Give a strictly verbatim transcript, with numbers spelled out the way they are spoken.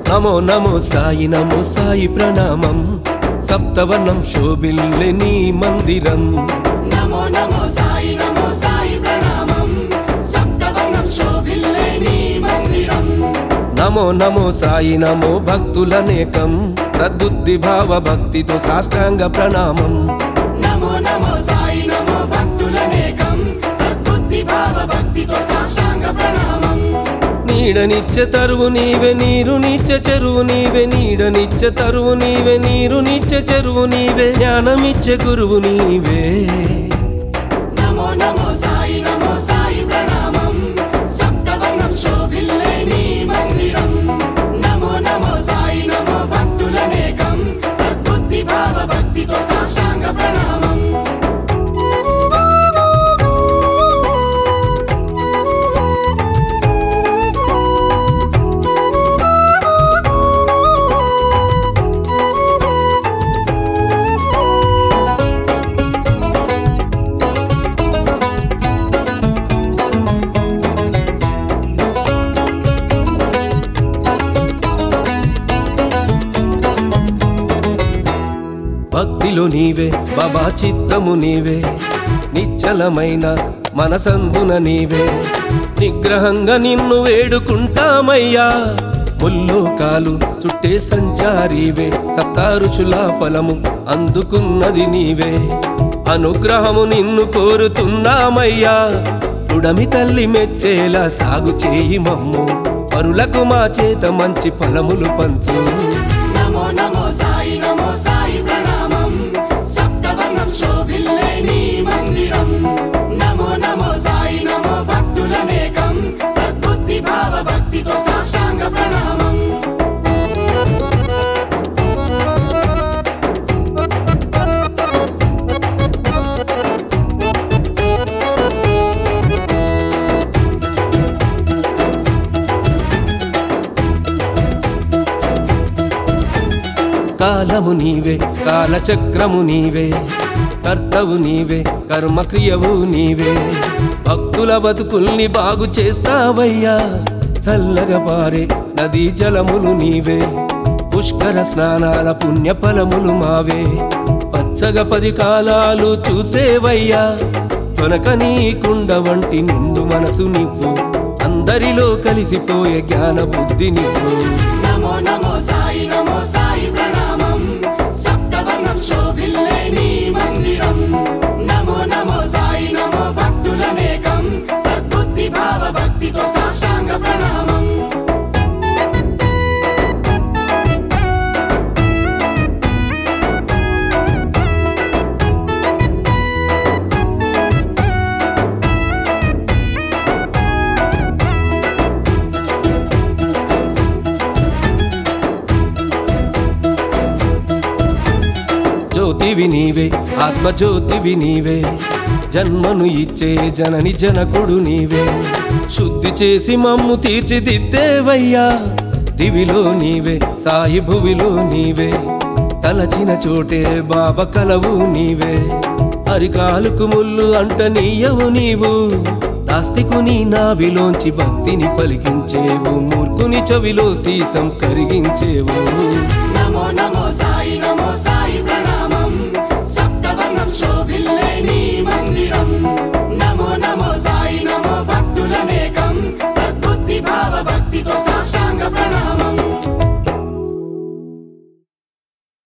నమో నమో సాయి నమో సాయి ప్రణామం సప్తవర్ణం శోభిల్లే నీ మందిరం నమో నమో సాయి నమో సాయి ప్రణామం సప్తవర్ణం శోభిల్లే నీ మందిరం నమో నమో సాయి నమో భక్తులనేకం సద్బుద్ధి భావ భక్తితో సాష్టాంగ ప్రణామం నమో నమో సాయి నమో భక్తులనేకం సద్బుద్ధి భావ భక్తితో సాష్టాంగ ప్రణామం నీడనిచ్చే తరువు నీవే నీరు నిచ్చే చెరువు నీవే నీడనిచ్చే తరువు నీవే నీరు నిచ్చే చెరువు నీవే జ్ఞానమిచ్చే గురువు నీవే నమో నమో సాయి నమో సాయి ప్రణామం సప్తవర్ణం శోభిల్లే నీ మందిరం నమో నమో సాయి నమో భక్తులనేకం సద్బుద్ధి భావ భక్తితో సాష్టాంగ ప్రణామం భక్తిలో నీవే బాబా చిత్తము నీవే నిశ్చలమైన మనసందున నీవే నిగ్రహంగా నిన్ను వేడుకుంటామయ్యా ముల్లోకాలు చుట్టే సంచారీవే సప్తారుచుల ఫలము అందుకున్నది నీవే అనుగ్రహము నిన్ను కోరుతున్నామయ్యా ఉడమి తల్లి మెచ్చేలా సాగు చేయి మమ్ము పరులకు మా చేత మంచి ఫలములు పంచు నమో నమో సాయి నమో సాయి ప్రణామం సప్తవర్ణం శోభిల్లే నీ మందిరం నమో నమో సాయి నమో భక్తులనేకం సద్బుద్ధి భావ భక్తితో సాష్టాంగ ప్రణామం కాలము నీవే కాలచక్రము నీవే కర్తవు నీవే కర్మక్రియవు నీవే భక్తుల బతుకుల్ని బాగు చేస్తావయ్యా చల్లగా పారే నదీ జలములు నీవే పుష్కర స్నానాల పుణ్య ఫలములు మావే పచ్చగ పది కాలాలు చూసేవయ్యా కొనక నీ కుండ వంటి నిండు మనసు నివ్వు అందరిలో కలిసిపోయే జ్ఞాన బుద్ధి నివ్వు నమో నమో సాయి నమో సాయి ప్రణామం సప్తవర్ణం శోభిల్లే నీ మందిరం నమో నమో సాయి నమో భక్తులనేకం సద్బుద్ధి భావ భక్తితో సాష్టాంగ ప్రణామం జ్యోతివి నీవే ఆత్మజ్యోతివి నీవే జన్మను ఇచ్చే జనని జనకుడు నీవే శుద్ధి చేసి మమ్ము తీర్చిదిద్దేవయ్యా దివిలో నీవే సాయి భువిలో నీవే తలచిన చోటే బాబా కలవు నీవే అరికాలుకు ముళ్ళు అంట నీయవు నీవు నాస్తికుని నావిలోంచి భక్తిని పలికించేవు మూర్ఖుని చెవిలో సీసం కరిగించేవు నమో నమో సాయి నమో సాయి ప్రణామం సప్తవర్ణం శోభిల్లే నీ మందిరం